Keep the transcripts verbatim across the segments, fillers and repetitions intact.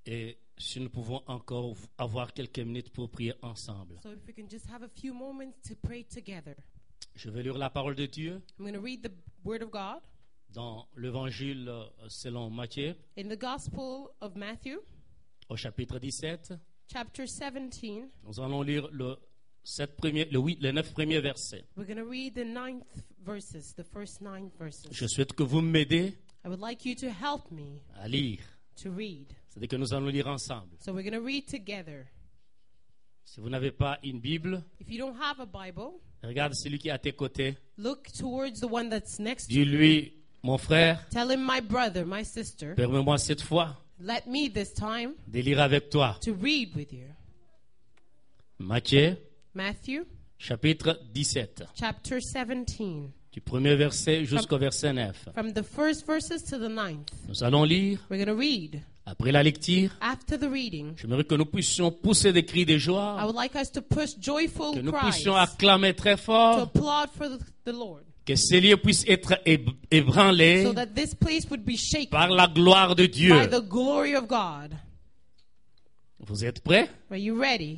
Et si nous pouvons encore avoir quelques minutes pour prier ensemble. So if we can just have a few moments to pray together. Je vais lire la parole de Dieu I'm going to read the Word of God dans l'Évangile selon Matthieu, in the Gospel of Matthew, au chapitre dix-sept. chapter seventeen. Nous allons lire le, sept premiers, le, huit, les neuf premiers versets. We're going to read the ninth verses, the first nine verses. Je souhaite que vous m'aidez I would like you to help me à lire. to read. C'est-à-dire que nous allons lire ensemble. So we're going to read together. Si vous n'avez pas une Bible, If you don't have a Bible, regarde celui qui est à tes côtés. look towards the one that's next to you. Dis-lui, mon frère, Tell him, my brother, my sister, permets-moi cette fois let me this time de lire avec toi. to read with you. Matthieu, Matthew, chapitre dix-sept, chapter seventeen, du premier verset jusqu'au verset neuf. from the first verses to the ninth. Nous allons lire. We're going to read. Après la lecture, After the reading, j'aimerais que nous puissions pousser des cris de I joie, would like us to push joyful que nous cries puissions to acclamer très fort, applaud for the, the Lord, que ces lieux puissent être ébr- ébranlés so that this place would be shaken par la gloire de Dieu. by the glory of God. Vous êtes prêts? Are you ready?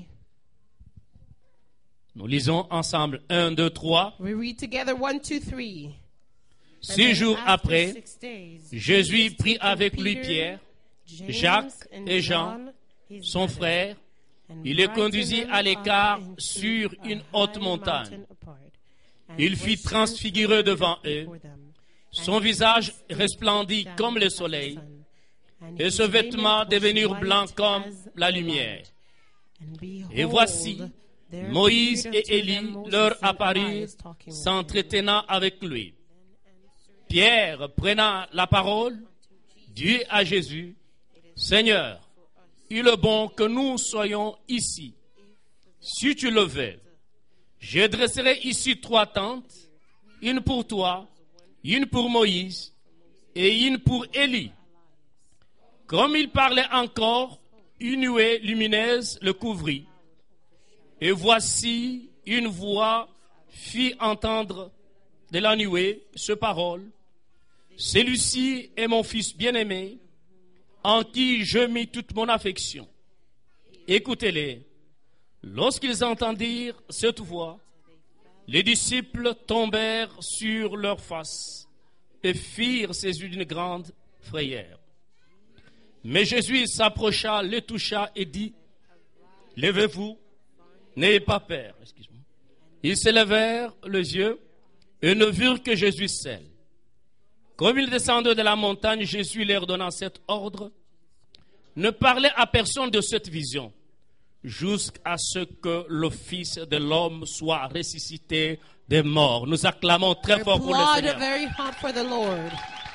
Nous lisons ensemble. un, deux, trois. We read together one, two, three. And Six then jours after après, six days, Jésus Jesus prit taking avec lui Peter, Pierre, James, Jacques and et Jean, John, his son brother, frère. and Il les brought conduisit them à up l'écart into sur a une high haute montagne. mountain apart, and Il was fut transfiguré devant eux. before them. Son And visage he resplendit stood comme down le as the soleil, sun, and et his ses vêtements raiment was devenirent white blancs comme as la the lumière. light. And behold, Et voici, there Moïse appeared et unto Élie them Moses leur and apparurent, Elias talking with s'entretenant avec lui. Pierre, prenant la parole, dit à Jésus, « Seigneur, il est bon que nous soyons ici. Si tu le veux, je dresserai ici trois tentes, une pour toi, une pour Moïse et une pour Élie. » Comme il parlait encore, une nuée lumineuse le couvrit. Et voici une voix fit entendre de la nuée ce parole. Celui-ci est mon fils bien-aimé, en qui je mis toute mon affection. Écoutez-les. Lorsqu'ils entendirent cette voix, les disciples tombèrent sur leurs faces et firent saisis d'une grande frayeur. Mais Jésus s'approcha, les toucha et dit, « Levez-vous, n'ayez pas peur. » Excuse-moi. Ils se levèrent les yeux et ne virent que Jésus seul. Comme ils descendaient de la montagne, Jésus leur donna cet ordre, « Ne parlez à personne de cette vision, jusqu'à ce que le Fils de l'homme soit ressuscité des morts. » Nous acclamons très fort pour le Applaud Seigneur. very hard for the Lord.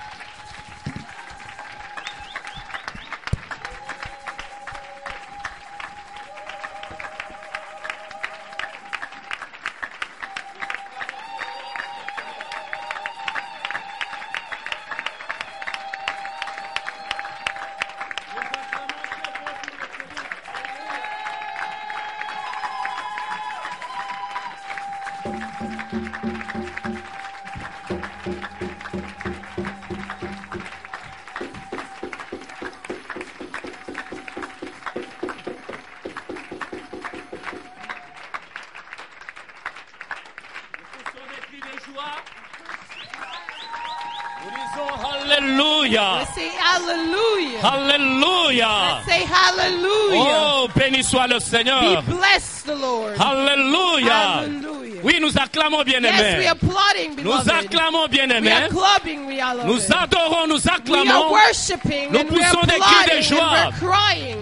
Alléluia. Let's say hallelujah. Alléluia. Let's say hallelujah. Oh, béni soit le Seigneur. Be blessed, the Lord. Alléluia. Hallelujah. Oui, nous acclamons Yes, we bien-aimés. are applauding, Nous beloved. acclamons We bien-aimés. are clubbing, we are Nous adorons, nous We are acclamons. worshiping Nous and we are poussons des cris de applauding joie. and we're crying.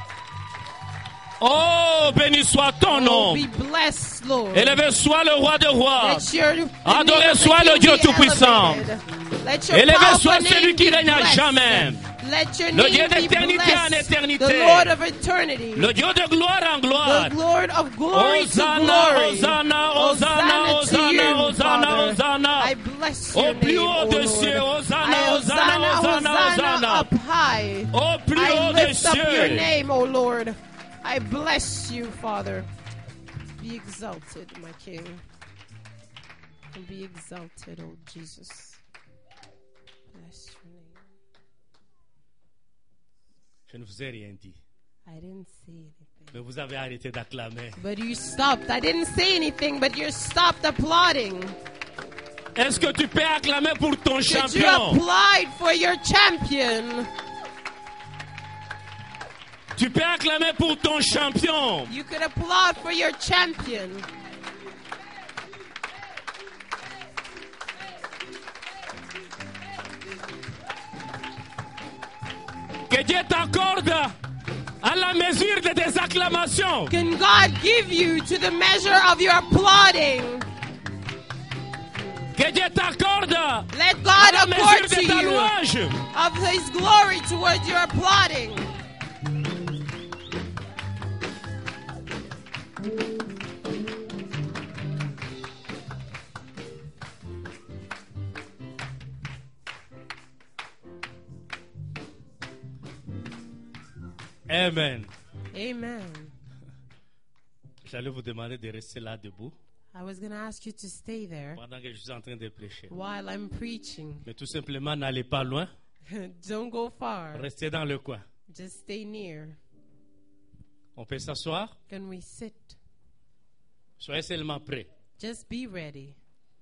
Oh, béni soit ton Oh, nom. be blessed, Lord. Élevé soit le roi des rois. Let your Adoré the name of the soit le King Dieu be tout-puissant. elevated. Let your Élevé powerful soit name celui qui be règne à blessed. jamais. Let your Le name Dieu be d'éternité en blessed. éternité. The Lord of eternity. Le Dieu de gloire en gloire. The Lord of glory to Hosanna, glory. Hosanna, Hosanna, to Hosanna, you, Hosanna, Father. Hosanna. I bless your Au plus name, haut O des Lord. cieux, Hosanna, I- Hosanna, Hosanna, Hosanna. up high. Au plus I haut des lift up your cieux. name, O Lord. I bless you, Father. Be exalted, my King. And be exalted, O Jesus. Bless your name. Je ne vous ai rien dit. I didn't say anything. Mais vous avez arrêté d'acclamer. But you stopped. I didn't say anything, but you stopped applauding. Est-ce que tu peux acclamer pour ton Did you champion? applaud for your champion? Tu peux acclamer pour ton champion. You could applaud for your champion. Que Dieu t'accorde à la mesure de tes acclamations. Can God give you to the measure of your applauding? Que Dieu t'accorde Let à God la accord mesure to de ta you louange. of His glory towards your applauding. Amen. Amen. J'allais vous demander de rester là debout I was going to ask you to stay there pendant que je suis en train de prêcher. while I'm preaching. Mais tout simplement, n'allez pas loin. Don't go far. Restez dans le coin. Just stay near. On peut s'asseoir. Can we sit? Soyez seulement prêts. Just be ready.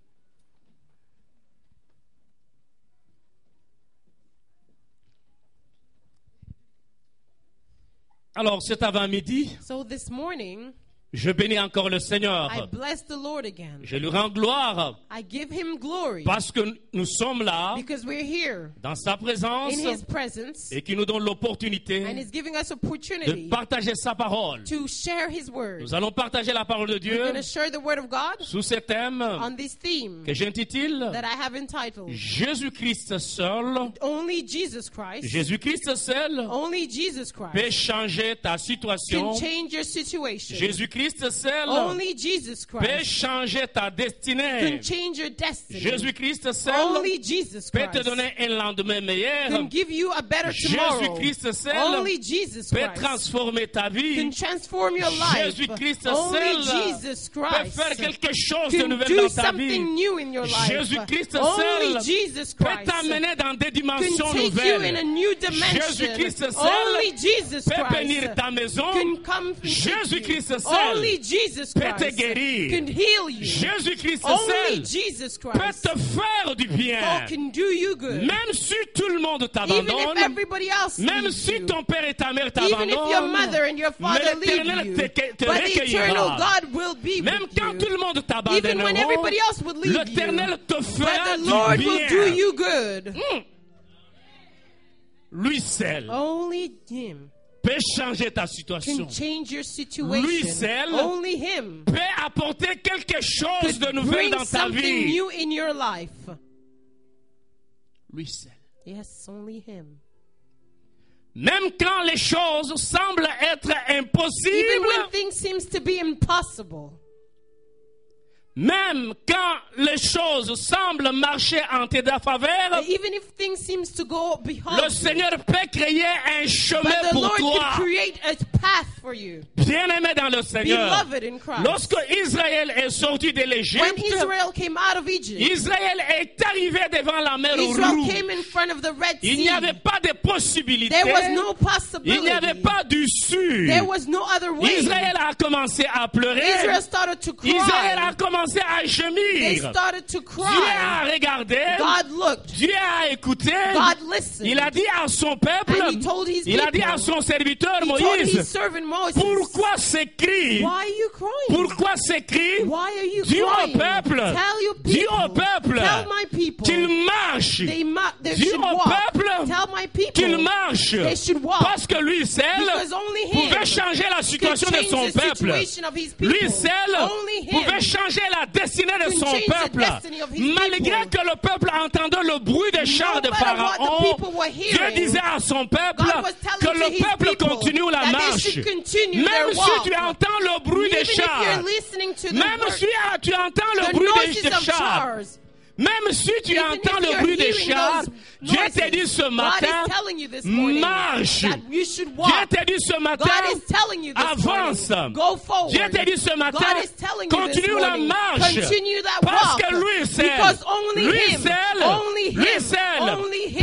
Alors, cet avant-midi, So this morning, je bénis encore le Seigneur. I bless the Lord again. Je lui rends gloire I give Him glory parce que nous sommes là because we're here dans sa présence in His presence et qui nous donne and l'opportunité He's giving us de opportunity partager sa parole. to share His word. Nous allons partager la parole de We're Dieu going to share the word of God sous ce thème on this theme que j'intitule that I have entitled Jésus-Christ seul. Only Jesus Christ, Jésus-Christ seul only Jesus peut Christ changer ta situation. can change your situation. Jésus-Christ seul Only Jesus peut Christ changer ta destinée. can change your destiny. Jésus-Christ seul Only Jesus peut te Christ donner un lendemain meilleur. can give you a better tomorrow. Jésus-Christ seul Only Jesus peut Christ transformer ta vie. can transform your life. Jésus-Christ Only seul Jesus peut Christ faire quelque chose de can nouvel do dans ta vie. something new in your life. Jésus-Christ Only seul Jesus peut Christ t'amener dans des can dimensions take you in a nouvelles. new dimension. Jésus-Christ seul Only Jesus peut bénir Christ ta maison. can come and Jésus-Christ you. seul Only Jesus peut te Christ guérir. can heal you. Jésus-Christ Only seul Jesus peut Christ te faire du bien. oh, can do you good. Même si tout le monde Even if t'abandonne, everybody else même leaves si you. ton père et ta mère Even if your t'abandonnent, mother and your father mais l'Éternel leave te, you, te but the eternal recueillera. God will be Même with quand you. tout le monde Even when t'abandonnera, everybody else would leave you, l'Éternel te fera but the Lord du will do bien. you good. Mm. Lui seul Only Him peut changer ta can situation. change your Lui situation. seul Only Him peut apporter quelque chose de could nouvel bring dans ta something vie. new in your life. Lui seul. Yes, only Him. Même quand les choses semblent être Even impossibles, when things seems to be impossible, même quand les choses semblent marcher en ta faveur, even if things seems to go behind le you, Seigneur peut créer un chemin but the pour Lord toi. can create a path for you. Bien-aimé dans le Seigneur, Beloved in Christ. lorsque Israël est sorti de When l'Égypte, Israel came out of Egypt, Israël est arrivé devant la mer Israel Rouge. came in front of the Red Il n'y Sea. avait pas de possibilité. There was no Il n'y avait possibility. pas d'issue. There was no other way. Israël a commencé à pleurer. Israel started to Israël a cry. commencé à They gémir. started to Dieu a cry. regardé. God looked. Dieu a écouté. God listened. Il a dit à son peuple, And he told his il a dit people, à son serviteur He told his Moïse, servant Moses, pourquoi ces cris? why are you crying? Pourquoi ces cris? Why are you Dis au crying? peuple, Tell your dis au people. peuple Tell my people. qu'il marche, They, ma- they dis should au walk. peuple Tell my people. qu'il marche, They should walk. parce que lui seul Because only him pouvait changer la could situation de change son the peuple. situation of his people. Lui seul Only him pouvait changer la destinée de can son change the peuple. destiny of his Malgré people. que le peuple entendait le bruit des chars de matter what the Pharaon, people were Dieu hearing, disait à son peuple God was telling que to le his peuple people continue la that they marche. should continue Même their si walk. tu entends le bruit Even des if chars, you're listening to the même word, si ah, tu entends le the bruit noises des of chars, chars, même si tu even entends if le you're bruit des hearing chars, those Dieu noises, t'a dit ce God matin, is telling you this morning marche. that you should Dieu walk. t'a dit ce matin, God is telling you this avance. morning, go forward. Dieu t'a dit ce matin, God is telling you this continue la morning, marche. continue that Parce walk. que lui seul, Because only lui him, seul, only lui him, seul only peut him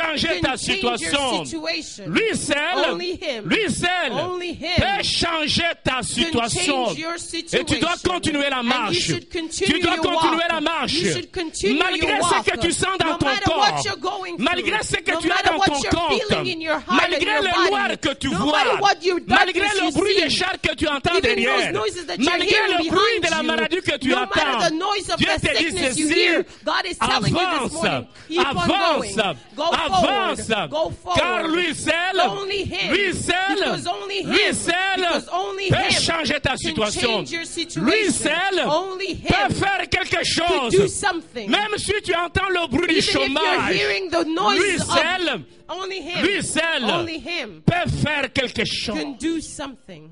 changer ta can change your situation. situation. Lui seul, Only him. lui seul Only him peut changer ta situation. change your Et tu dois situation. continuer la And you marche. should continue Tu dois your continuer walk. la marche. You should continue Malgré your ce walk. que tu sens dans No ton matter corps. what you're going through. Malgré ce que No tu as matter dans what ton you're compte. feeling in your heart Malgré and your le body. noir que tu No vois. matter what your Malgré darkness le you bruit see. des chars que tu entends Even derrière. those noises that you're Malgré hearing le bruit de la behind maladie you. que tu No entends. matter the noise of Dieu the te dit sickness you ceci. hear. God is telling you this Avance. morning. Keep on Avance. going. Go Avance. forward. Go forward. Car lui seul, Only him. lui seul, Because only him. lui seul Because only peut him changer ta can situation. change your situation. Lui seul Only peut him faire quelque could do chose. something. Même si tu entends le bruit du Even if you're chômage, hearing the noise lui of seul only him. lui seul Only him peut faire quelque chose. can do something.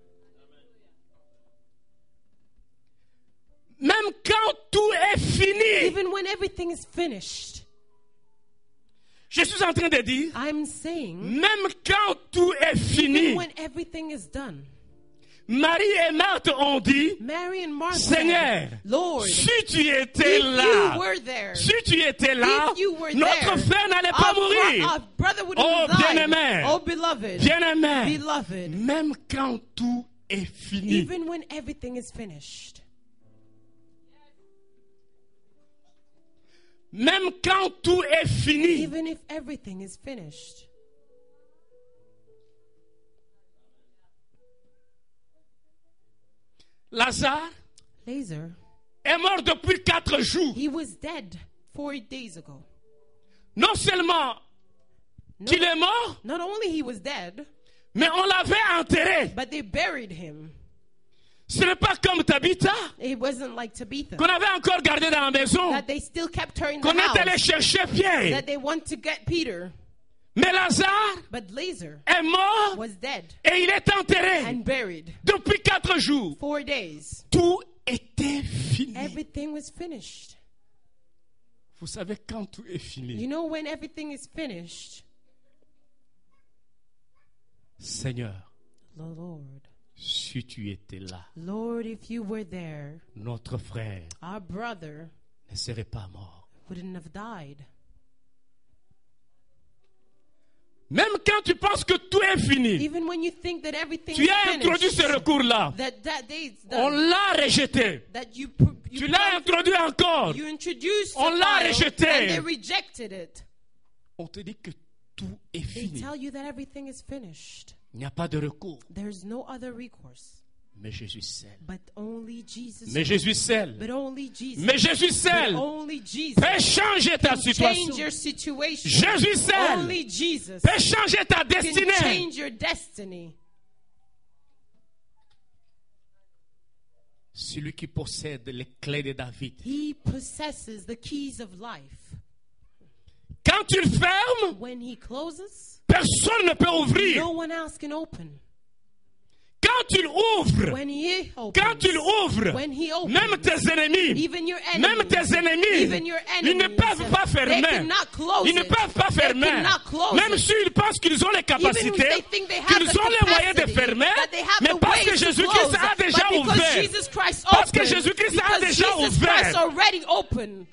Même quand tout est fini, Even when everything is finished, je suis en train de dire, I'm saying, même quand tout est even fini, when everything is done, Marie et Marthe ont dit, Mary and Martha Seigneur, said, Lord, si tu étais if là, you were there, si tu étais là, if you were notre there, frère n'allait pas our, bro- mourir. our brother would Oh, have died. bien-aimé. Oh, beloved, Bien-aimé, beloved, même quand tout est fini, even when everything is finished, même quand tout est fini, even if everything is finished, Lazare Lazar, est mort depuis quatre jours. he was dead four days ago. Non seulement No, qu'il est mort, not only he was dead, mais on l'avait enterré. but they buried him. Ce n'est pas comme Tabitha, It wasn't like Tabitha, qu'on avait encore gardé dans la maison, that they still kept her in the qu'on est allé house, chercher Pierre. that they want to get Peter. Mais Lazare But Lazar est mort was dead et il est enterré and buried. depuis quatre jours. Four days. Tout était fini. Everything was finished. Vous savez quand tout est fini, You know when everything is finished, Seigneur, the Lord, si tu étais là, Lord, if you were there, notre frère our brother ne serait pas mort. wouldn't have died. Même quand tu penses que tout est fini, Even when you think that everything tu is as introduit finished, ce recours-là. that that day is On done, l'a rejeté. that you pr- you, Tu l'as introduit encore. you introduced On the l'a file rejeté. and they rejected it. On te dit que tout est They fini. tell you that everything is finished. Il n'y a pas de recours. There's no other recourse. Mais Jésus seul. But only Jesus. Mais Jésus seul. But only Jesus. Mais Jésus seul But only Jesus peut changer ta can situation. change your situation. Jésus seul Only Jesus peut changer ta can destinée. change your destiny. Celui qui possède les clés de David. He possesses the keys of life. Quand il ferme, When he closes, personne ne peut ouvrir. no one else can open. Quand il ouvre, When he opens, quand il ouvre, when he opens, même tes ennemis, even your même enemies, tes ennemis, even your ils ne enemies, peuvent pas they fermer. cannot close Ils ne it. peuvent pas They fermer. cannot close Même it. s'ils pensent qu'ils ont les Even if capacités, they think they have qu'ils the ont les moyens de capacity, fermer, that they have mais the parce ways que to Jésus-Christ close, a but déjà because ouvert. Jesus Christ Parce que opened, Jésus-Christ a because déjà Jesus ouvert. Christ already opened.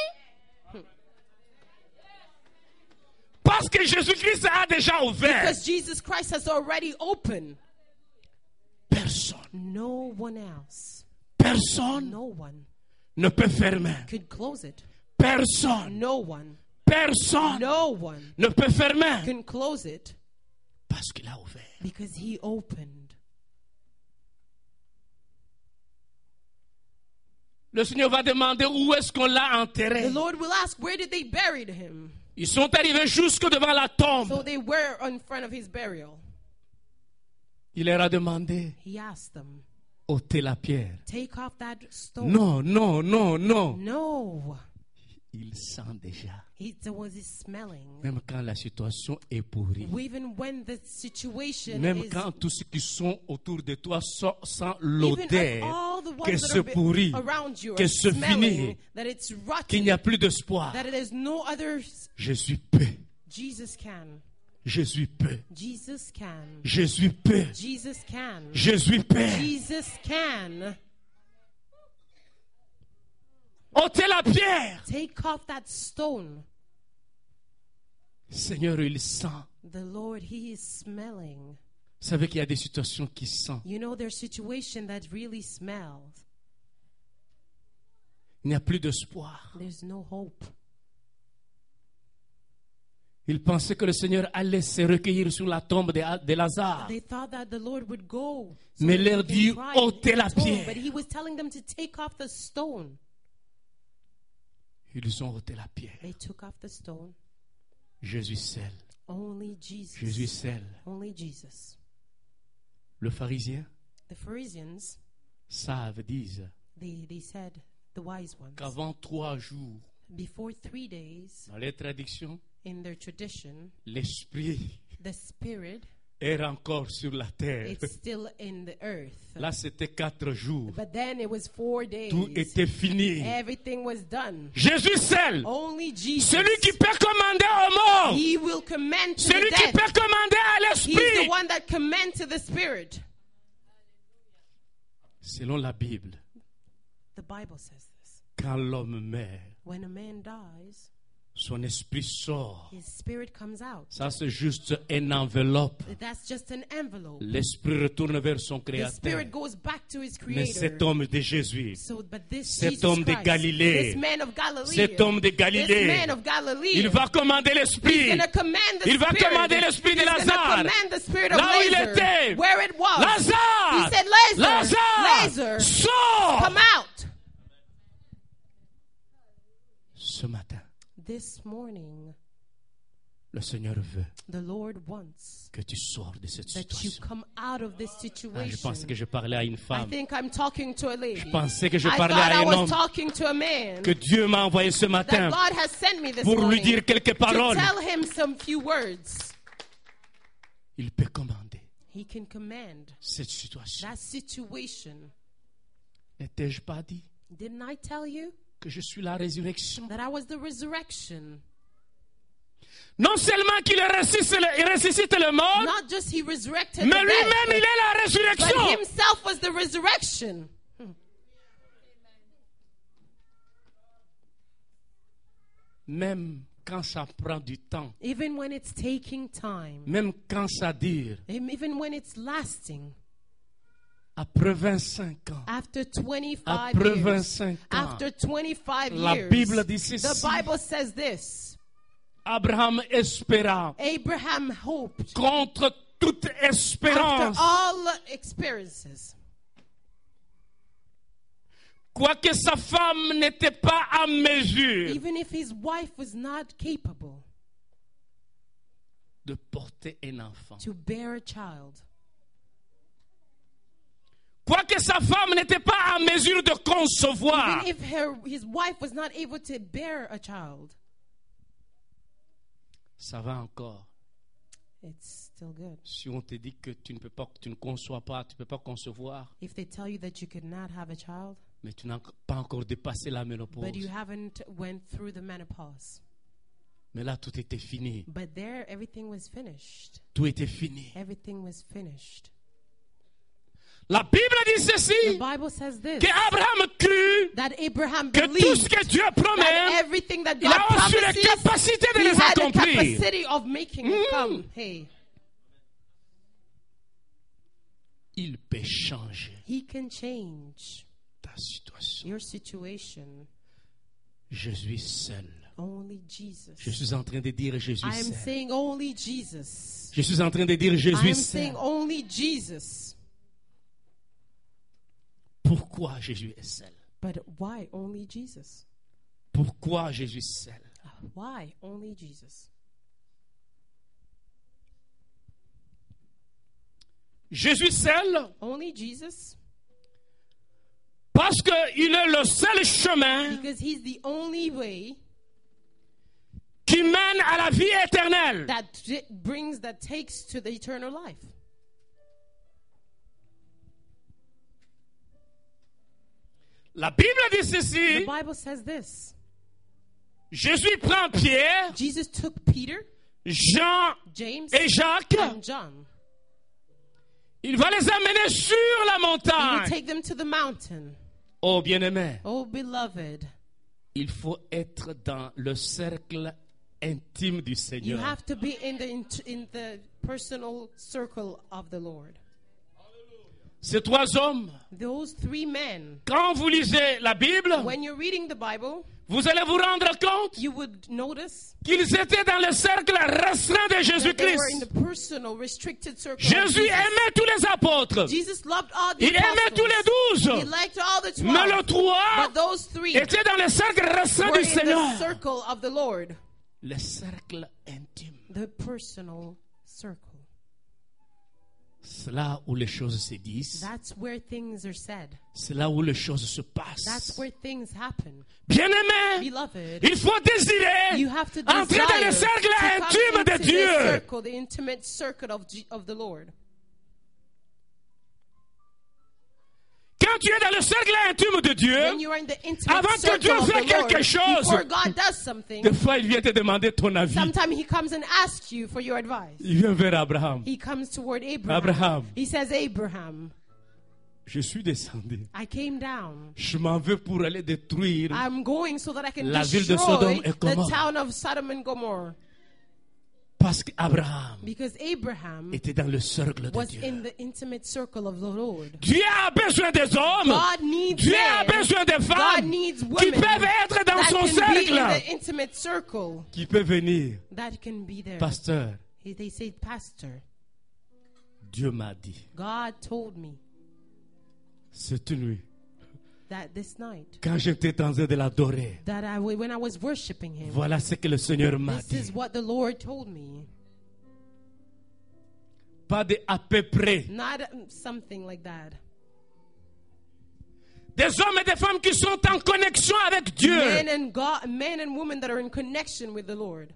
Parce que Jésus-Christ a déjà ouvert. Because Jesus Christ has already opened. Personne, No one else, personne no one ne peut fermer. could close it. Personne, No one, personne no one ne peut fermer. can close it Parce qu'il a ouvert. because he opened. Le Seigneur va demander où est-ce qu'on l'a enterré. The Lord will ask, where did they bury him? Ils sont arrivés jusque devant la tombe. So they were in front of his burial. Il leur a demandé, He asked them, ôtez la pierre. take off that stone. Non, non, non, non. No. Il sent déjà. He was he smelling. Même quand la situation est pourrie. Even when the situation Même is, quand tous ceux qui sont autour de toi so- sentent even l'odeur if all the que ones that c'est are be- pourri, around you que are c'est smelling, fini, that it's qu'il rotten, n'y a plus d'espoir. that there's no other, Jésus peut. Jesus can. Jésus peut. Jesus can. Jésus peut. Jesus can. Jésus peut. Jesus can. Ôtez la pierre. Take off that stone. Seigneur, il sent. The Lord, He is smelling. Vous savez qu'il y a des situations qui sentent. You know, there's situation that really smells. Il n'y a plus d'espoir. There's no hope. Il pensait que le Seigneur allait se recueillir sur la tombe de, de Lazare. They thought that the Lord would go. So Mais that leur they dit, can cry ôtez in la the tomb, pierre. But He was telling them to take off the stone. Ils ont ôté la pierre. They took off the stone. Jésus seul. Only Jesus. Jésus seul. Only Jesus. Le pharisien The Pharisees, savent, disent, they, they said, the wise ones, qu'avant trois jours, before three days, dans les traditions, in their tradition, l'esprit the Spirit, est encore sur la terre. it's still in the earth. Là, c'était quatre jours. But then it was four days. Tout était fini. Everything was done. Jésus seul. Only Jesus. Celui qui peut commander aux morts. He will command to Celui the qui dead. peut commander à He's the l'esprit. one that commands to the Spirit. Selon la Bible, The Bible says this. quand l'homme meurt, When a man dies, son esprit sort. his spirit comes out. Ça, c'est juste une enveloppe. That's just an envelope. L'esprit retourne vers son The Créateur. spirit goes back to his Mais cet Creator. homme de Jésus, So, but this cet Jesus homme de Christ, Galilée, this man of Galilee, cet homme de this Galilée, man of Galilee, il va commander he's l'esprit. going to command the Il va spirit. commander l'esprit de He's gonna Lazare. command the spirit of Là où il Lazare, était. where it was. Lazare! He said, Lazare, Lazare! Lazare, Sors! come out. Ce matin, This morning, le Seigneur veut the Lord wants que tu sors de cette that you situation. come out of this Ah, je situation. pensais que je parlais à une I femme. think I'm talking to a lady. Je pensais que je I parlais thought à I un was homme talking to a man que Dieu m'a envoyé ce that matin God has sent me this pour lui morning dire quelques to paroles. tell him some few words. Il peut commander He can command cette situation. that situation. N'ai-je pas dit Didn't I tell you que je suis la résurrection? that I was the resurrection? Non seulement qu'il ressuscite le, il ressuscite le mort, Not just he resurrected mais the lui-même il dead, est la but résurrection. himself was the resurrection. Même quand ça prend du temps, Even when it's taking time, même quand ça dure, even when it's lasting, après vingt-cinq ans, after twenty-five après years, vingt-cinq ans, after twenty-five la years, Bible dit the ceci. Bible says this. Abraham espéra Abraham hoped contre toute after espérance, all experiences, quoique sa femme n'était pas à mesure even if his wife was not capable de porter un enfant. to bear a child, Quoique sa femme n'était pas à mesure de concevoir, even if her, his wife was not able to bear a child, ça va encore. it's still good. Si on te dit que tu ne peux pas, tu ne conçois pas, tu ne peux pas concevoir, If they tell you that you could not have a child, mais tu n'as pas encore dépassé la ménopause. but you haven't went through the menopause. Mais là, tout était fini. But there, everything was finished. Tout était fini. Everything was finished. La Bible dit The ceci, Bible says this, qu'Abraham crut that Abraham que tout ce believed que Dieu that promet, everything that il God a aussi la promises, capacité de he les had the accomplir. capacity of making it come. Hey, Il peut changer he can change ta situation. your situation. Je suis seul. Only Jesus. Je suis en train de dire je suis I am seul. saying only Jesus. Je suis en train de dire je I suis am seul. saying only Jesus. Pourquoi Jésus est seul? But why only Jesus? Pourquoi Jésus seul? Why only Jesus? Jésus seul Only Jesus? parce qu'il est le seul chemin Because he's the only way qui mène à la vie éternelle. that t- brings, that takes to the eternal life. La Bible dit The ceci, Bible says this. Jésus prend Pierre, Jesus took Peter, Jean James, et Jacques, and John. il va les amener sur la He will montagne. take them to the mountain. Oh bien-aimé, Oh, beloved, il faut être dans le cercle intime du You Seigneur. have to be in the int- in the personal circle of the Lord. Ces trois hommes, Those three men, quand vous lisez la Bible, when you're reading the Bible, vous allez vous rendre compte you would notice qu'ils étaient dans le cercle restreint de that they were in Jésus-Christ. the personal, restricted circle of Jésus Jesus. aimait tous les apôtres. Jesus loved all the Il aimait tous les apostles. He douze. liked all the Mais le twelve. trois But those three étaient dans le cercle restreint were du in the Seigneur. circle of the Lord. Le cercle intime. The personal circle. C'est là où les choses se disent. That's where things are said. C'est là où les choses se That's passent. where things happen. Bien-aimés, Beloved, il faut désirer you have to entrer dans le desire cercle to come intime de into the Dieu. circle, the intimate circle of, G- of the Lord. Quand tu es dans le cercle intime de Dieu, When you are in the intimate avant que circle Dieu of fasse the Lord, quelque chose, before God does something, des fois il vient te demander ton avis. sometimes He comes and asks you for your advice. Il vient vers Abraham. He comes toward Abraham. Abraham. He says, Abraham, Je suis descendu. I came down. Je m'en vais pour aller détruire. I'm going so that I can La ville de destroy Sodome et the Gomorrhe. town of Sodom and Gomorrah. Parce qu'Abraham Because Abraham était dans le cercle de was Dieu. in the intimate circle of the Lord. Dieu a besoin des hommes. God needs Dieu a men. besoin des God femmes needs qui women peuvent être dans that son can be in cercle. the intimate circle, Qui peut venir. that can be there. Pasteur, He- They say, Pastor, Dieu m'a dit, God told me cette nuit, that this night, quand j'étais en train de l'adorer, that I, when I was worshiping Him, voilà ce que le Seigneur m'a this dit. is what the Lord told me. Pas de à peu près. Not um, something like that. Des hommes et des femmes qui sont en connexion avec Dieu. Men and God, men and women that are in connection with the Lord.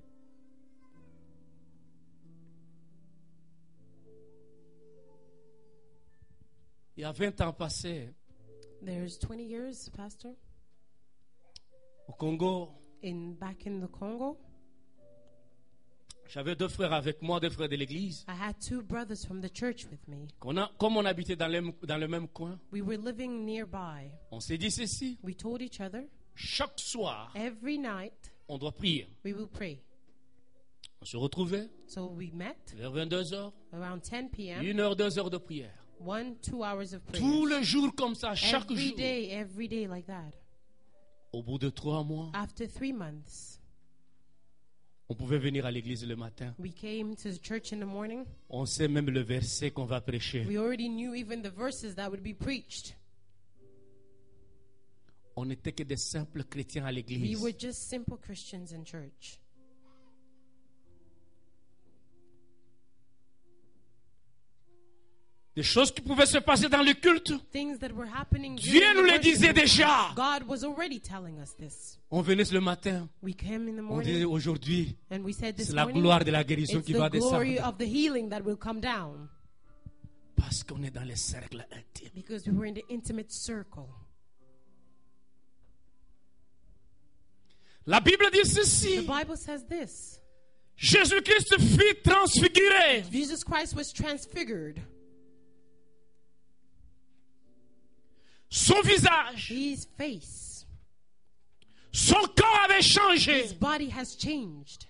Il y a vingt ans passés, There's twenty years, Pastor, au Congo, in back in the Congo, j'avais deux frères avec moi, deux frères de l'église. I had two brothers from the church with me. Qu'on a, comme on habitait dans le, dans le même coin, We were living nearby. on s'est dit ceci. We told each other Chaque soir, every night on doit prier. we will pray. On se retrouvait So we met vers vingt-deux heures, around ten p.m. une heure, deux heures de prière. One, two hours of prayer. Tous les jours comme ça, chaque Every jour. day, every day like that. Au bout de trois mois, After three months, on pouvait venir à l'église le matin. we came to the church in the morning. On sait même le verset qu'on va prêcher. We already knew even the verses that would be preached. On n'était que des simples chrétiens à We l'église. were just simple Christians in church. Des choses qui pouvaient se passer dans le culte. Things that were happening. Dieu during nous the le worship disait time. déjà. God was already telling us this. On venait le matin. We came in the On disait morning aujourd'hui, and we said this c'est la morning, gloire de la guérison it's qui the va glory descendre. of the healing that will come down. Parce qu'on est dans le cercle intime. Because we were in the intimate circle. La Bible dit The ceci. Bible says this. Jésus-Christ fut transfiguré. Jesus Christ was transfigured. Son visage, His face, son corps avait his changé. body has changed.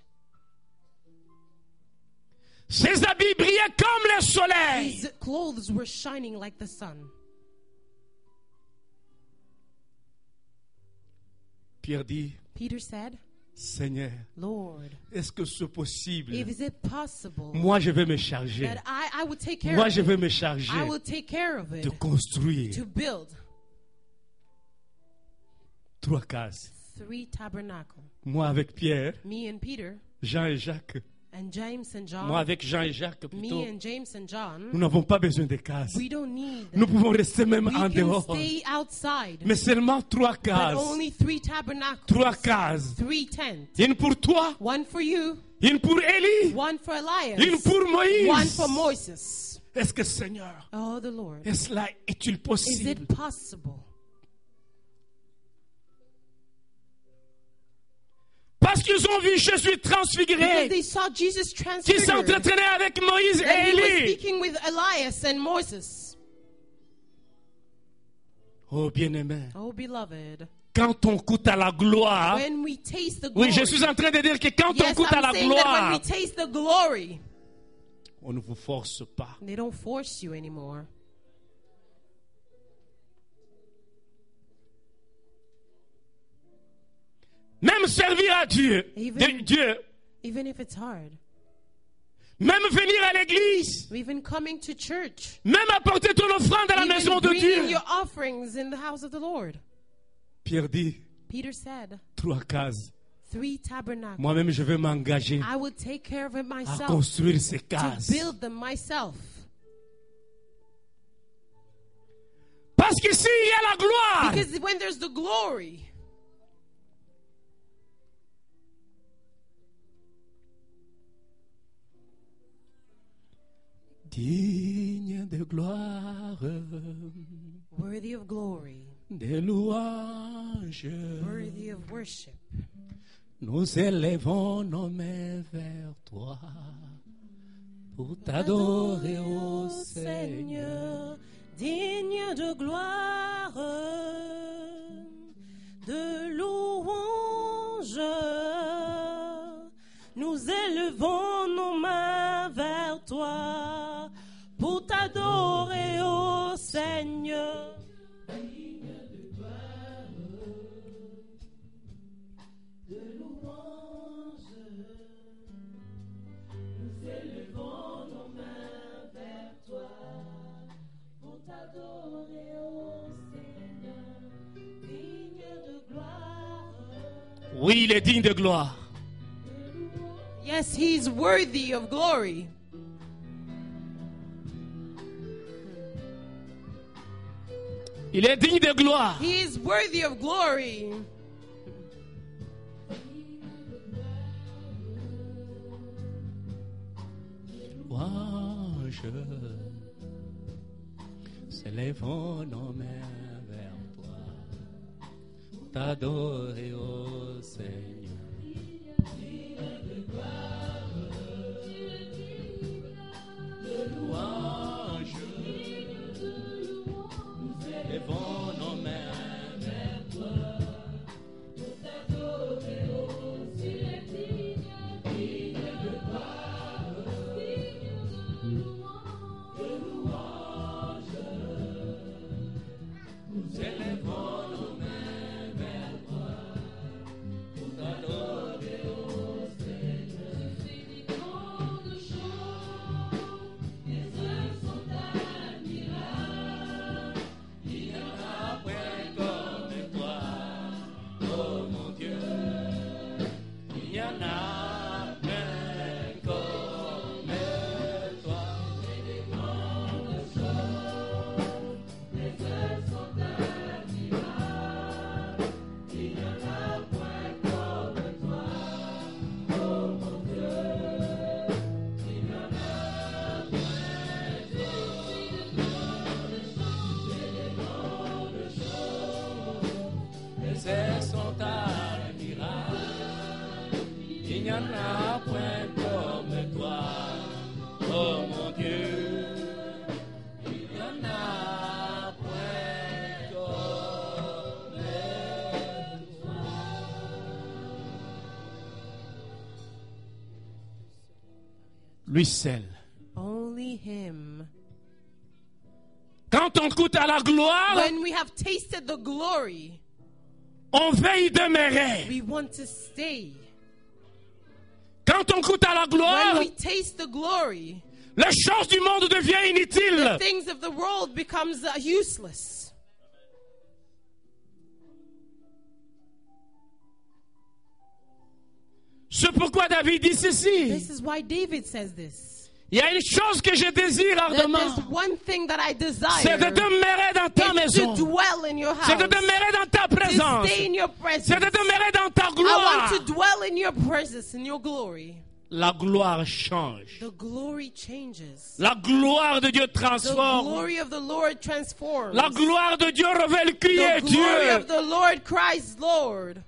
Ses habits brillaient comme le soleil. His clothes were shining like the sun. Pierre dit, Peter said, Seigneur, Lord, est-ce que c'est possible? if is it possible Moi, je vais me charger. that I, I will take care Moi, of je vais it. me charger I will take care of it de construire to build trois cases. three tabernacles. Moi avec Pierre, Me and Peter Jean et Jacques. and James and John. Moi avec Jean et Jacques plutôt. Me and James and John. Nous n'avons pas besoin de cases. We don't need Nous that. pouvons rester même We en can dehors. stay outside. Mais seulement trois But cases. only three tabernacles. Trois cases. Three tents. Une pour toi, One for you, une pour Élie, one for Elias, une pour one Moïse. for Moses. Est-ce que Seigneur, Oh, the Lord. est cela est-il Is possible? it possible? Parce qu'ils ont vu Jésus Because transfiguré, they saw Jesus qui transfigured. s'entretenait avec Moïse And et he was Élie. speaking with Elias and Moses. Oh bien-aimé, Oh, beloved. quand on goûte à la gloire, when we taste the glory. oui, je suis en train de dire que quand on Yes, goûte à I'm la saying that when gloire, we taste the glory, on ne vous force pas. they don't force you anymore. Même servir à Dieu, Even- de Dieu, Even if it's hard. même venir à l'église, Even coming to church. même apporter ton offrande à la Even maison de bringing Dieu. your offerings in the house of the Lord. Pierre dit, Peter said, trois cases. three tabernacles. Moi-même, je vais m'engager I will take care of it à myself. construire ces To cases. build them myself. Parce que s'il y a la gloire, Because when there's the glory, digne de gloire, worthy of glory, de louange, worthy of worship, nous élevons nos mains vers toi pour t'adorer, ô Seigneur. digne de gloire, de louange, nous élevons nos mains vers toi pour t'adorer, ô Seigneur. Oui, il est digne de gloire. Yes, he's worthy of glory. Il est digne de gloire. He is worthy of glory. Louange, s'élevons nos mains vers toi, t'adorer, ô Seigneur. Louange, nous élevons nos mains vers toi, t'adorer, ô Seigneur. Nous élevons nos mains vers toi, pour t'adorer, ô Seigneur. Tu fais des grandes choses, tes œuvres sont admirables. Il n'y en a point comme toi, oh mon Dieu. Il n'y en a point comme toi. Tu fais des grandes choses, tes œuvres sont admirables. Il n'y en a point comme toi, oh mon Dieu. Il n'y en a point comme toi. Tes œuvres sont admirables. Il n'y en a point comme toi, oh mon Dieu. Il n'y en a point comme toi. Lui seul. Only him. Quand on goûte à la gloire, When we have tasted the glory, on veut y demeurer. we want to stay. Quand on goûte à la gloire, When we taste the glory, les choses du monde deviennent the inutiles. things of the world becomes uh, useless. C'est pourquoi David dit ceci. This is why David says this. Il y a une chose que je désire That ardemment. there's one thing that I C'est de desire. demeurer dans ta Is maison. to dwell in your C'est de house. demeurer dans ta To présence. stay in your C'est de presence. demeurer dans ta I gloire. want to dwell in your presence, in your glory. La gloire change. The glory changes. La gloire de Dieu The transforme. glory of the Lord transforms. La gloire de Dieu révèle qui est The glory Dieu. of the Lord cries, Lord.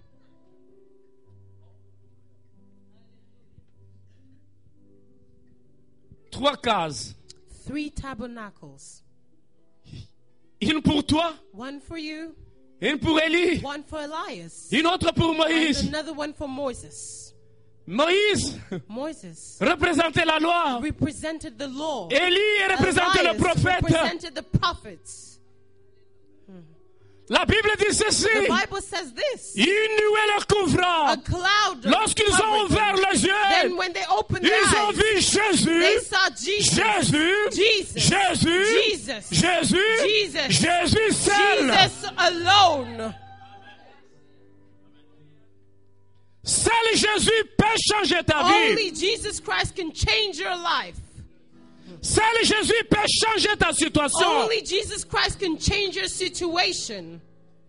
Trois cases. Three tabernacles. Une pour toi, One for you, une pour Élie, one for Elias, une autre pour and Moïse. another one for Moses. Moïse Moses représentait la loi. represented the law. Élie représentait le Elias prophète. represented the prophets. La Bible dit ceci. The Bible says this. Une nuée leur A couvra. cloud Lorsqu'ils ont covered ouvert them. les Then yeux, when they opened their ils ont eyes, vu Jésus. they saw Jesus. Jésus. Jesus. Jésus. Jesus. Jésus. Jesus. Jésus seul. Jesus alone. Seul Jésus peut changer ta vie. Only Jesus Christ can change your life. Seul Jésus peut changer ta situation. Only Jesus Christ can change your situation.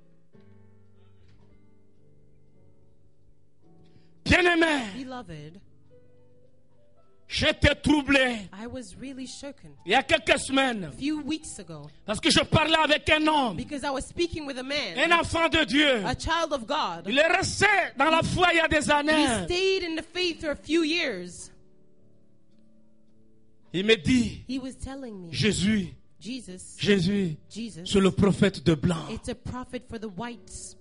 Bien-aimé, Beloved, j'étais troublé I was really shaken il y a quelques semaines a few weeks ago parce que je parlais avec un homme, because I was speaking with a un man, enfant de Dieu. a child of God. Il est resté dans la foi il y a des He années. stayed in the faith for a few years. Il me dit, He was telling me, Jésus, Jesus, Jésus, Jesus, c'est le prophète de blanc. it's a prophet for the whites.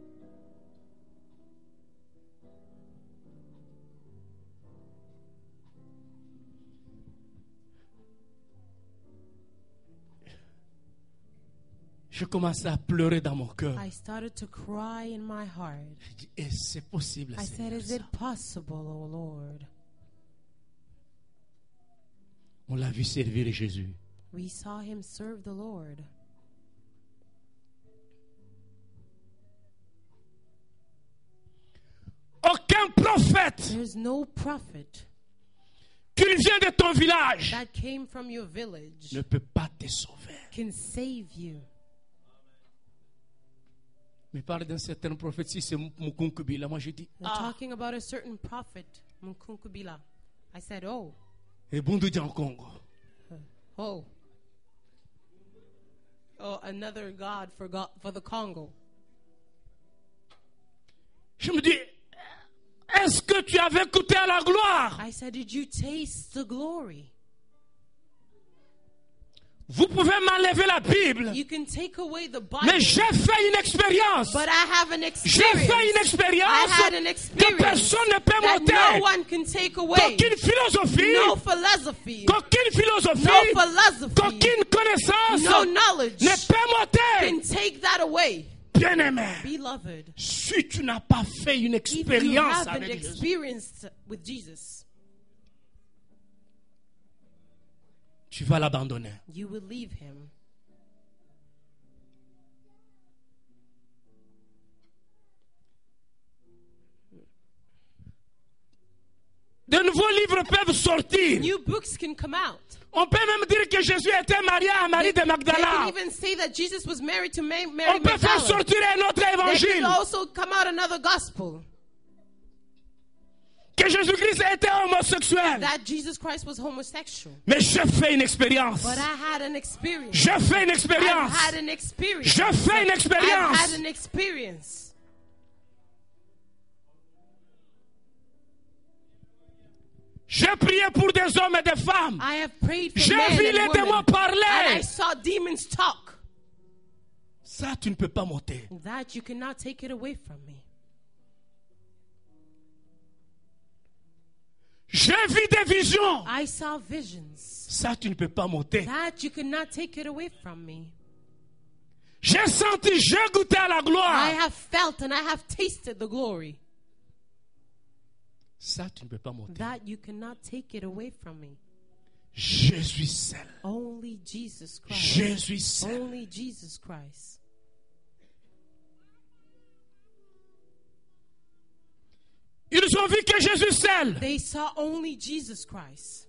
Je commençais à pleurer dans mon cœur. I started to cry in my heart. Je dis, eh, c'est possible, I said, Seigneur, is ça. it possible, O Lord? On l'a vu servir Jésus. We saw him serve the Lord. Aucun prophète There's no prophet qui vient de ton village that came from your village ne peut pas te sauver. can save you. Mais parle d'un certain prophète, si c'est Mukunkubila, moi je dis, They're ah, talking about a certain prophet, Mkunkubila. I said, oh, et Bundu en Congo. oh. Oh, another God for, God for the Congo. Je me dis, est-ce que tu avais goûté à la gloire? I said, did you taste the glory? Vous pouvez m'enlever la Bible, You can take away the mais Bible, j'ai fait une expérience. but I have an J'ai experience. fait une I expérience had an que experience personne ne peut that monter. no one can take away. Qu'aucune philosophie, No philosophy, qu'aucune philosophie, no philosophy, qu'aucune connaissance no knowledge ne peut monter. can take that away. Bien-aimé, Beloved, si tu n'as pas fait une if you expérience haven't avec Jésus, experienced with Jesus, tu vas l'abandonner. you will leave him. De nouveaux livres peuvent sortir. New books can come out. On peut même dire que Jésus était marié à Marie de They can Magdala. even say that Jesus was married to Ma- Mary On peut faire Magdalene. sortir un autre There can évangile. also come out another gospel Que Jésus-Christ était homosexuel. that Jesus Christ was homosexual. Mais j'ai fait une expérience. But I had an experience. J'ai fait une I've expérience. had an experience. J'ai fait une I've expérience. had an experience. J'ai prié pour des hommes et des femmes. I have prayed for J'ai men vu and les women, démons and I parler. saw demons talk. Ça, tu ne peux pas monter. That you cannot take it away from me. J'ai vu des visions. I saw visions. Ça, tu ne peux pas monter. That you cannot take it away from me. J'ai senti, j'ai goûté à la I gloire. have felt and I have tasted the glory. Ça, tu ne peux pas monter. That you cannot take it away from me. Jésus seul. Only Jesus Christ. Jésus seul. Only Jesus Christ. Ils ont vu que Jésus seul. They saw only Jesus Christ.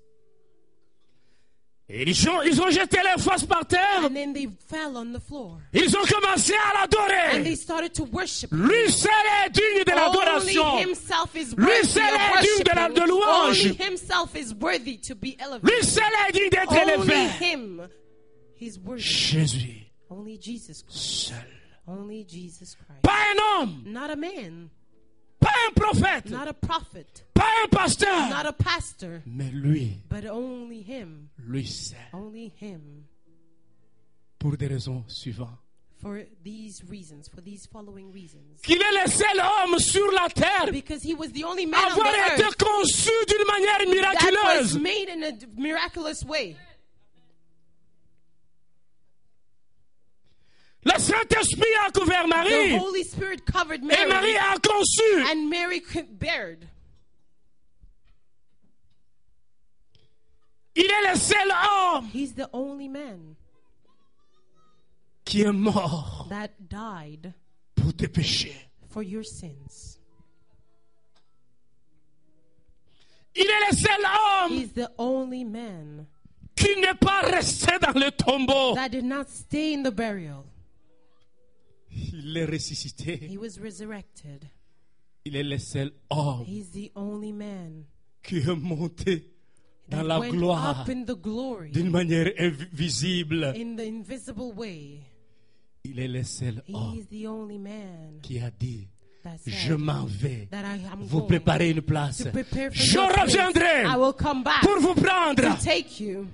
Et ils ont, ils ont jeté les faces par terre. And then they fell on the floor. Ils ont commencé à And they l'adorer. started to worship. Lui seul est digne de Only l'adoration. himself is Lui worthy seul of est digne de la- worshiping. de louange. Only himself is worthy to be Lui elevated. seul est digne d'être Only élevé. him. He's worthy. Jésus Only Jesus Christ. seul. Only Jesus Christ. Pas un homme. Not a man. Pas un prophète. Not a prophet. Pas un pasteur. Not a pastor. Mais lui, But only him. lui seul. Only him. Pour des raisons suivantes. For these reasons, for these following reasons. Qu'il est le seul homme sur la terre Because he was the only man on avoir the été earth conçu d'une manière that was miraculeuse. made in a miraculous way. Le Saint-Esprit a couvert The Marie Holy Spirit covered et Mary, Marie a conçu. and Mary could bear. Il est le seul homme He's the only man qui est mort that died pour tes péchés. for your sins. Il est le seul homme He's the only man qui n'est pas resté dans le tombeau. that did not stay in the burial. Il est ressuscité. He was resurrected. Il est le seul homme He's the only man qui est monté dans that la went gloire up in the glory d'une manière invisible. in the invisible way. Il est le seul homme He's the only man qui a dit, that je said m'en vais that I am vous going préparer une place. to prepare for Je your place. reviendrai I will come back pour vous prendre. to take you.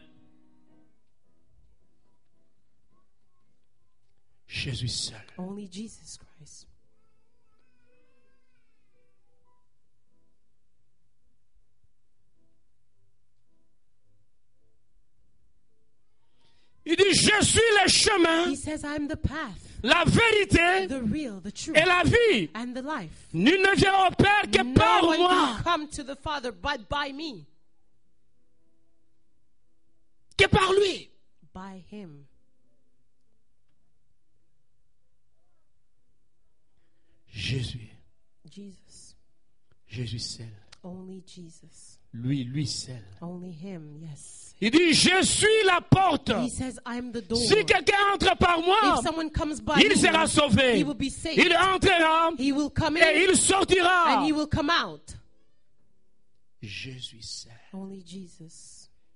Jésus seul. Only Jesus Christ. Il dit, je suis le chemin, He says, I am the path, la vérité the real, the truth, et la vie. and the life. Nul ne vient au Père que No par one moi. can come to the Father but by me, Que par lui. by Him. Jésus. Jesus. Jésus seul. Only Jesus. Lui, lui seul. Only Him, yes. Il dit, je suis la porte. He says, I am the door. Si quelqu'un entre par moi, If someone comes by il me, sera sauvé. he will be saved. Il entrera He will come et in il sortira. and he will come out. Jésus seul. Only Jesus.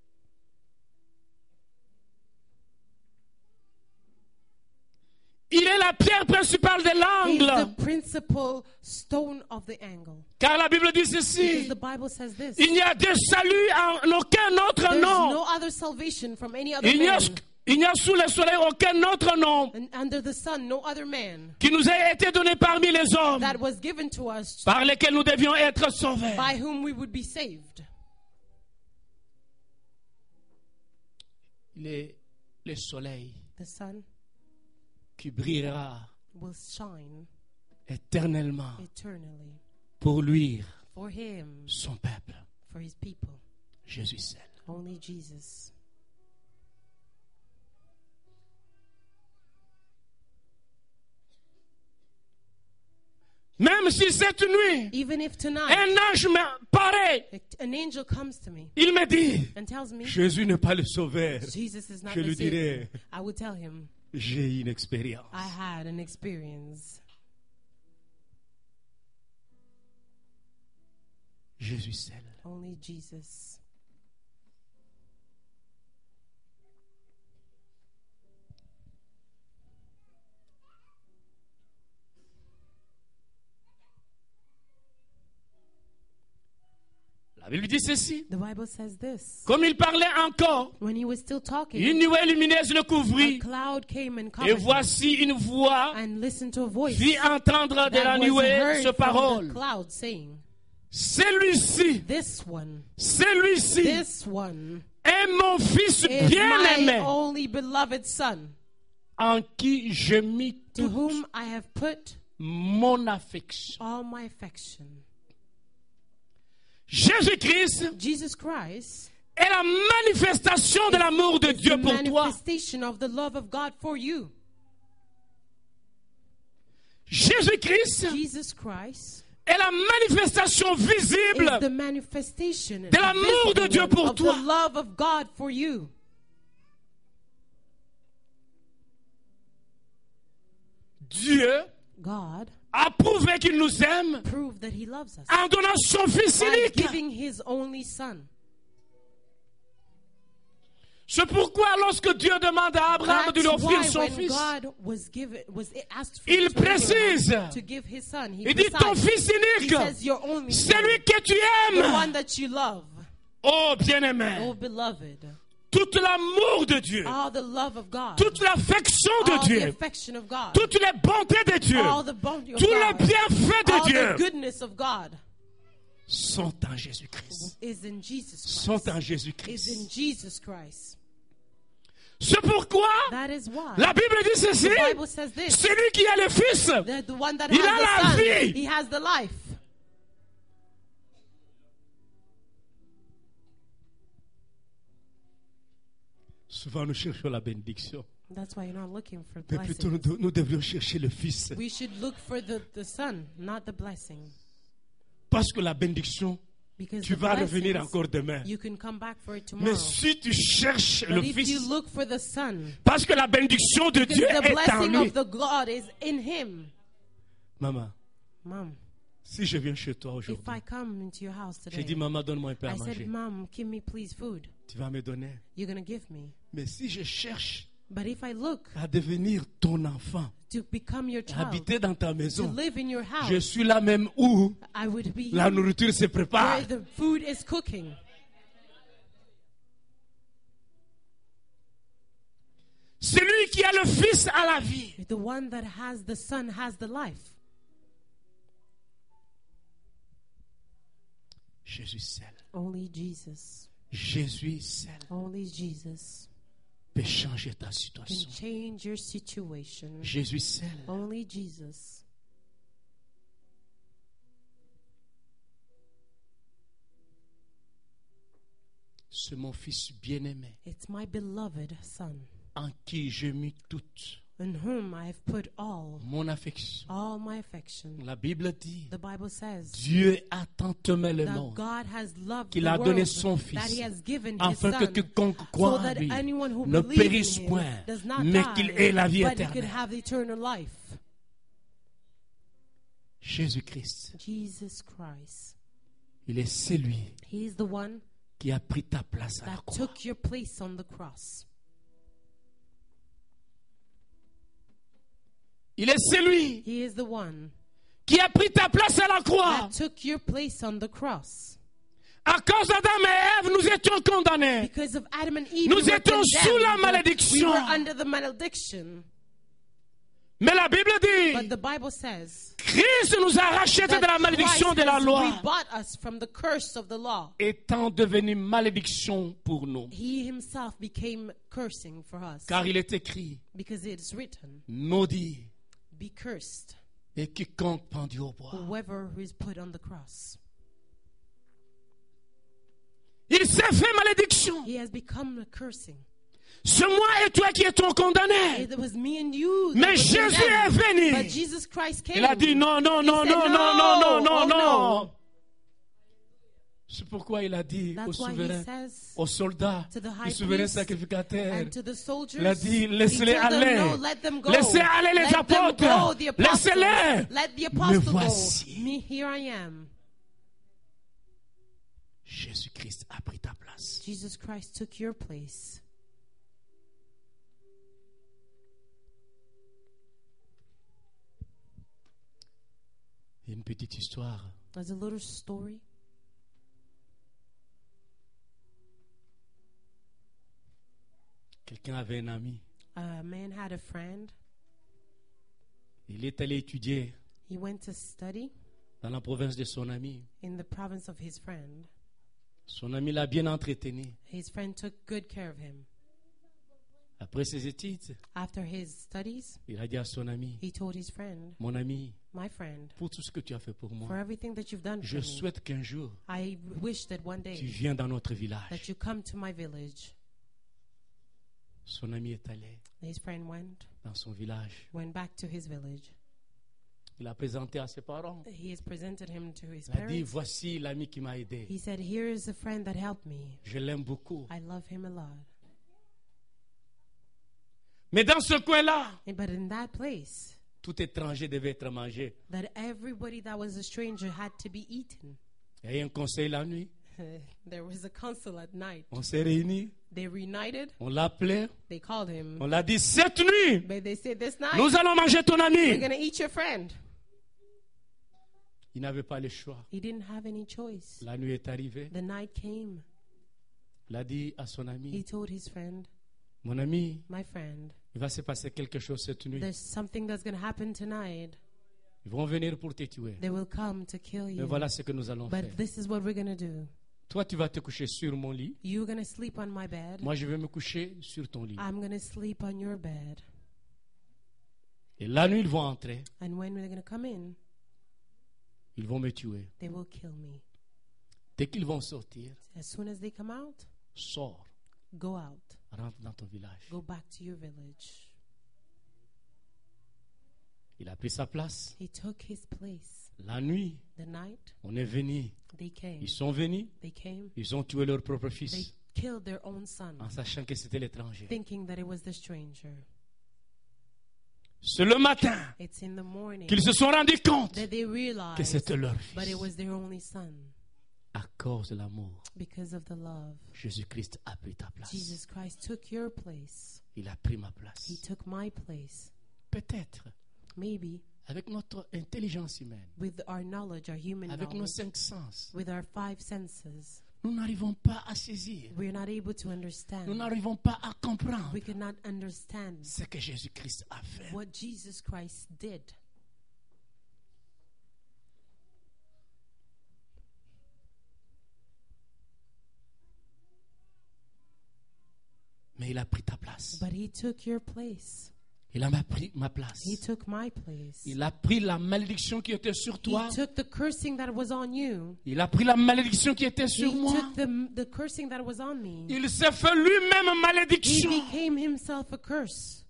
Il est la pierre principale de He's l'angle. the principal stone of the angle. Car la Bible dit Because ceci. the Bible says this. Il n'y a de salut en aucun autre There's nom. no other salvation from any other Il n'y a, man. il n'y a sous le soleil aucun autre nom And under the sun, no other man qui nous a été donné parmi les hommes that was given to us par lesquels nous devions être sauvés. by whom we would be saved. Il est le soleil The sun qui brillera will shine éternellement eternally pour luire for him, son peuple. for his people. Jésus seul. Only Jesus. Même si cette nuit, Even if tonight un ange me paraît, an angel comes to me il me dit, and tells me Jésus n'est pas le sauveur. Jesus is not Je the lui Savior, dirai, I would tell him j'ai une expérience. I had an experience. Jésus seul. Only Jesus. La Bible dit ceci. The Bible says this. Comme il parlait encore, When he was still talking, une nuée lumineuse le a couvrit. cloud came and Et covered him, voici une voix and listened to a voice fit entendre de la that was nuée heard ce from parole. the cloud saying, Celui-ci, This one, celui-ci this one est mon fils is my bien-aimé only beloved son, en qui je mis to toute whom I have put mon affection. all my affection. Jésus-Christ Jesus Christ est la manifestation de l'amour de is the Dieu pour toi. manifestation of the love of God for you. Jésus-Christ Jesus Christ est la manifestation visible is the manifestation de l'amour de visible Dieu pour of toi. the love of God for you. Dieu God a prouvé qu'il nous aime proved that he loves us en donnant son Fils by unique. giving his only son. C'est pourquoi lorsque Dieu demande à Abraham de lui That's offrir why son when fils, God was given was asked for il to Abraham précise, to give his son, he il dit ton decides, Fils he unique, says your only son, celui que tu the aimes. one that you love, Oh bien-aimé, oh beloved, Tout l'amour de Dieu, all the love of God, toute l'affection all de the Dieu, affection of God, toutes les bontés de Dieu, all the bounty of tous les God, bienfaits de all the Dieu goodness of God sont en Jésus-Christ. is in Jesus Sont Christ. en Is Jésus-Christ. in Jesus Christ. C'est pourquoi That is why la Bible dit ceci, the Bible says this. celui qui a le Fils, The, the one that Il has a la the Son, vie. he has the life. souvent nous cherchons la bénédiction, That's why you're not looking for mais plutôt nous, blessing. nous devrions chercher le Fils. We should look for the, the Son, not the blessing. Parce que la bénédiction, Because tu the vas revenir blessings, encore demain. you can come back for it tomorrow. Mais si tu cherches But le if Fils, you look for the Son, parce que la bénédiction de because Dieu the est en blessing lui. of the God is in Him. Maman, Mom, si je viens chez toi if aujourd'hui, I come into your house j'ai today, dit, maman, donne-moi un peu à I said, manger. Mom, give me please food. Tu vas me donner. You're going to give me. Mais si je cherche But if I look à devenir ton enfant, to become your à child, habiter dans ta to maison, live in your house, je suis là même où I would be la nourriture se prépare. where the food is cooking. Celui qui a le Fils a la vie. The one that has the Son has the life. Jésus seul. Only Jesus. Jésus seul Only Jesus peut changer ta can situation. change your situation. Jésus seul. Only Jesus. C'est mon Fils bien-aimé It's my beloved Son, en qui j'ai mis toute in whom I have put all, mon affection. all my affection. La Bible dit, The Bible says Dieu a tant aimé le that monde God has loved qu'il the a donné world, son that Fils, He has given His afin que Son, quiconque so croit en that lui anyone who ne believes périsse in Him point, does not mais die, qu'il ait la vie but he could éternelle. have eternal life. Jésus-Christ, Jesus Christ. il est celui He is the one qui a pris ta place à la that croix. took your place on the cross. Il est celui He is the one qui a pris ta place à la croix. that took your place on the cross. À cause d'Adam et Ève, nous étions condamnés. Because of Adam and Eve, Nous we were étions sous la condemned. malédiction. We were under the malediction. Mais la Bible But dit, the Bible says Christ nous a rachetés de la that malédiction Christ de la has loi, rebought us from the curse of the law. étant devenu malédiction pour nous. He himself became cursing for us. Car il est écrit, Because it is written, maudit be cursed, et quiconque pendu au bois. whoever is put on the cross. Il s'est fait malédiction. He has become a cursing. C'est moi et toi qui étions condamnés. It was me and you. that Mais were Jésus condemned. est venu. But Jesus Christ came. Il a dit non, non, He non, said, non, non, non, non, non, oh, non. no. C'est pourquoi il a dit au That's why he souverain, says aux soldats, to the au high souverain priest sacrificateur, and to the soldiers, il a dit, he laissez-les told them, aller. no, let them go. Laissez aller les Let them apôtres. go, the apostles. Laissez-les. Let the Me apostles voici. go. Me, here I am. Jésus-Christ a pris ta place. Jesus Christ took your place. Il y a une petite histoire. There's a little story. Quelqu'un avait un ami. A man had a friend. Il est allé étudier He went to study dans la province de son ami. in the province of his friend. Son ami l'a bien entretenu. His friend took good care of him. Après ses études, After his studies, il a dit à son ami, he told his friend, mon ami, my friend, pour tout ce que tu as fait pour for moi, everything that you've done je for me, souhaite qu'un jour, I wish that one tu day viennes dans notre village. that you come to my village. Son ami est allé His friend went, dans son village. went back to his village. Il a présenté à ses parents. He has presented him to his Il a dit, parents. voici l'ami qui m'a aidé. He said, here is a friend that helped me. Je l'aime beaucoup. I love him a lot. Mais dans ce coin-là, But in that place, tout étranger devait être mangé. that everybody that was a stranger had to be eaten. Il y a eu un conseil la nuit. There was a council at night. On s'est réunis. They reunited. On l'a appelé. They called him. On l'a dit, cette nuit, But they said, this night, nous allons manger ton we're ami. going to eat your friend. Il n'avait pas le choix. He didn't have any choice. La nuit est arrivée. The night came. Il a dit à son he ami, told his friend, mon ami, my friend, il va se passer quelque chose cette nuit. there's something that's going to happen tonight. Ils vont venir pour te tuer. They will come to kill Mais you. voilà ce que nous allons faire. But this is what we're going to do. Toi, tu vas te coucher sur mon lit. You're going to sleep on my bed. Moi, je vais me coucher sur ton lit. I'm going to sleep on your bed. Et la nuit, ils vont entrer. And when they're going to come in, Ils vont me tuer. they will kill me. Dès qu'ils vont sortir, As soon as they come out, sors, go out. rentre dans ton village. Go back to your village. Il a pris sa place. He took his place. La nuit, The night on est venu. they came, Ils sont venus. they came, Ils ont tué leur propre they fils killed their own son, en sachant que c'était l'étranger. thinking that it was the stranger. C'est le matin It's in the morning qu'ils se sont rendus compte that they que realized, c'était leur but it fils. was their only son. À cause de l'amour, Because of the love, Jésus-Christ a pris ta place. Jesus Christ took your place. Il a pris ma He place. took my place. Peut-être, Maybe avec notre intelligence humaine, with our knowledge, our human avec nos knowledge, cinq sens, with our five senses, nous n'arrivons pas à saisir. we're not able to Nous understand. n'arrivons pas à comprendre We cannot understand ce que Jésus-Christ a fait. what Jesus Christ did. Mais il a pris ta place. But he took your place. Il a pris ma place. He took my place. Il a pris la malédiction qui était sur He toi. took the cursing that was on you. Il a pris la malédiction qui était He sur moi. took the, the cursing that was on me. Il s'est fait lui-même He malédiction. became himself a curse.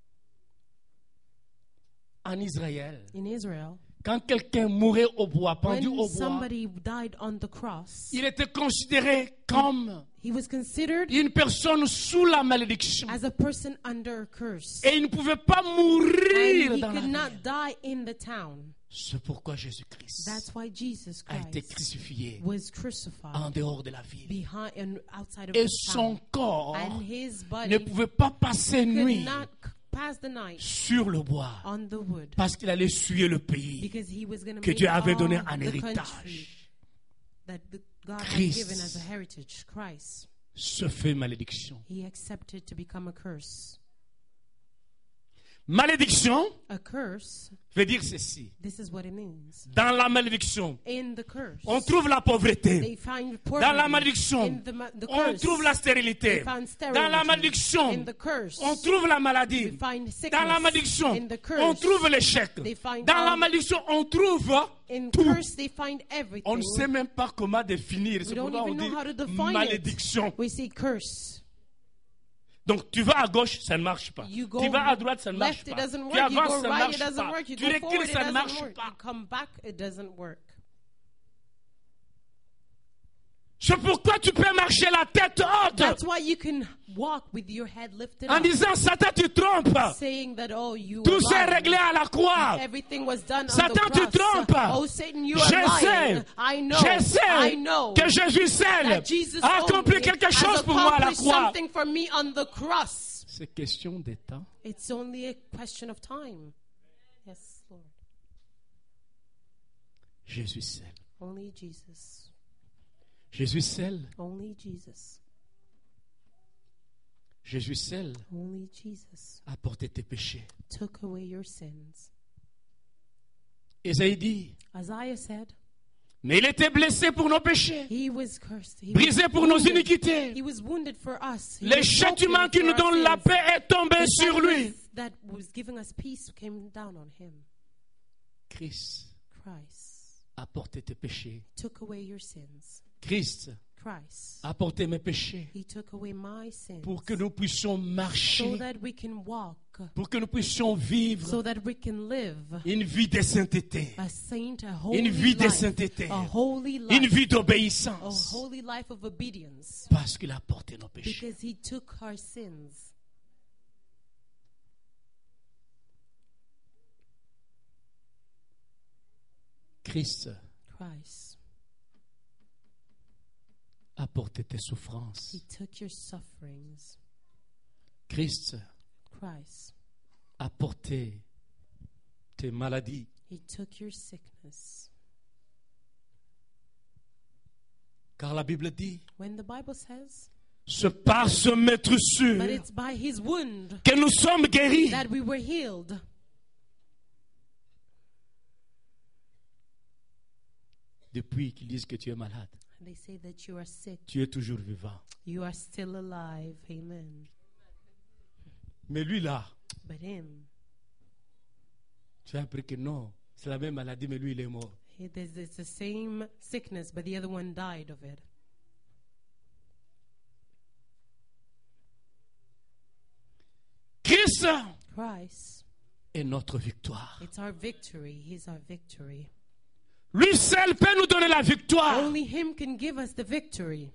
En Israël, In Israel, quand quelqu'un mourait au bois, pendu when au bois, somebody died on the cross, il était considéré comme he was considered une personne sous la malédiction. as a person under a curse. Et il ne pouvait pas And mourir he dans la could not ville. die in the town. C'est pourquoi Jésus-Christ That's why Jesus a été Christ crucifié was crucified en dehors de la ville. behind and outside of Et the son town. corps And his ne body pouvait pas passer could nuit not c- pass the night sur le bois on the wood parce qu'il allait suyer le pays because he was going to que make Dieu avait all donné en the country héritage. that the, God had Christ. given as a heritage. Christ. Se fait malédiction. He accepted to become a curse. Malédiction A curse, veut dire ceci. this is what it means. Dans la malédiction, In the curse, on trouve la pauvreté. they find Dans la poverty. malédiction, In the, ma- the on curse, trouve la stérilité. they found Dans la sterility. malédiction, In the curse, on trouve la maladie. they find Dans la sickness. malédiction, In the on curse, trouve l'échec. they find Dans la all- malédiction, on trouve in tout. curse they find On everything. ne sait même pas comment définir. We C'est don't pourquoi on even dit know how to define malédiction. it. We say curse. Donc tu vas à gauche, ça ne marche pas. You go Tu vas à droite, ça ne marche left, it pas. doesn't Tu work. You avances, go ça ne right, it marche doesn't pas. work. You Tu go recules, forward, it ça ne doesn't marche work. pas. You come back, it doesn't work. C'est pourquoi tu peux marcher la tête haute That's why you can walk with your head lifted en up, disant Satan, tu trompes. saying that, oh, you Tout are s'est lying. réglé à la croix. Everything was done on Satan, the tu cross. trompes. Oh, Satan, you Je are lying. sais, I know. je sais I know que Jésus seul that Jesus a accompli only quelque has chose pour moi à la accomplished croix. something for me on the cross. C'est question de temps. It's only a question of time. Yes, Lord. Jésus seul. Only Jesus. Jésus seul. Only Jesus. Jésus seul Only Jesus a porté tes péchés. took away your sins. Ésaïe dit, Isaiah said, mais il était blessé pour nos péchés, He was cursed. He brisé was pour nos wounded. iniquités. He was wounded for us. He Le was châtiment broken qui for nous our donne la sins. paix est tombé The sur lui. sentence that was giving us peace came down on him. Christ Christ a porté tes péchés. took away your sins. Christ Christ, a porté mes péchés He took away my sins pour que nous puissions so marcher, that we can walk, pour que nous puissions vivre so that we can live une vie de sainteté, a saint, a holy une vie de life, sainteté, a holy une life, vie a d'obéissance, holy life of obedience, parce qu'il a porté nos péchés. because He took our sins. Christ Christ, a porté tes souffrances. He took your sufferings. Christ Christ, a porté tes maladies. He took your sickness. Car la Bible dit, When the Bible says, C'est par ce maître sûr but it's by his wound que nous sommes guéris. that we were healed. Depuis qu'ils disent que tu es malade, They say that you are sick. tu es toujours vivant. You are still alive. Amen. Mais lui là, But him, tu as appris que non, c'est la même maladie, mais lui il est mort. it is it's the same sickness, but the other one died of it. Christ Christ, est notre victoire. it's our victory. He's our victory. Lui seul peut nous donner la victoire. Only him can give us the victory.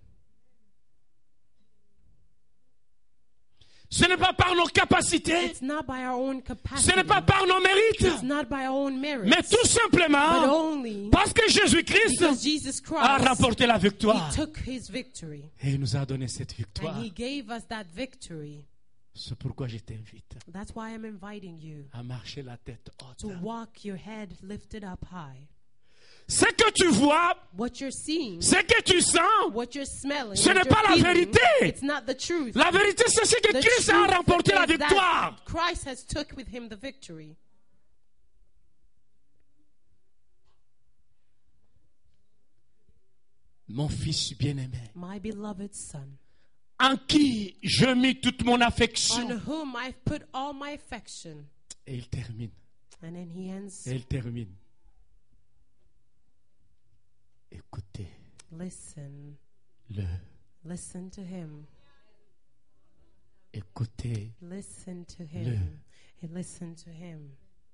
Ce n'est pas par nos capacités, It's not by our own ce capacity. n'est pas par nos mérites, It's not by our own merits. mais tout But simplement only parce que Jésus-Christ because Jesus a Christ, remporté la he victoire took his victory. et il nous a donné cette victoire. And he gave us that victory. C'est pourquoi je t'invite That's why I'm inviting you à marcher la tête haute. to walk your head lifted up high. Ce que tu vois, What you're seeing, ce que tu sens, what you're smelling, ce what n'est you're pas la feeling, vérité. it's not the truth. La vérité, c'est ce que The Christ a truth remporté la is that victoire. Christ has took with him the victory. Mon fils bien-aimé, My beloved son, en qui je mis toute mon on affection. whom I've put all my affection. Et il termine, And then he ends, et il termine. Écoutez-le. listen, listen to him, Écoutez. listen to him, and listen to him.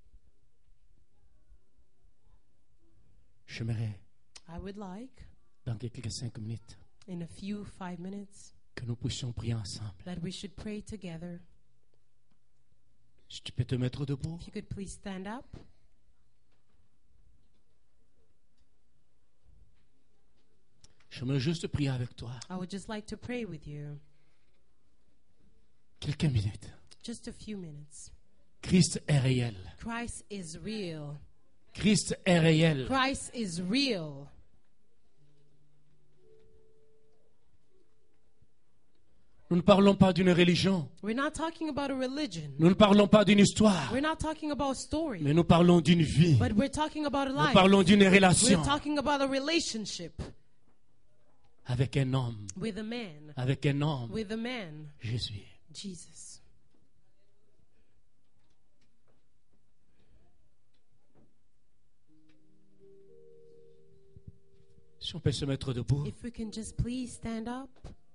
J'aimerais, I would like, dans quelques cinq minutes, in a few five minutes, que nous puissions prier ensemble. that we should pray together. Si tu peux te mettre debout. If you could please stand up. J'aimerais juste prier avec toi. I would just like to pray with you. Quelques minutes. Just a few minutes. Christ est réel. Christ is real. Christ est réel. Christ is real. Nous ne parlons pas d'une religion. We're not talking about a religion. Nous ne parlons pas d'une histoire. We're not talking about a story. Mais nous parlons d'une vie. But we're talking about a Nous life. parlons d'une We're relation talking about a relationship avec un homme. with a man. Avec un homme. With a man. Jésus. Jesus. Si on peut se mettre debout. If we can just please stand up.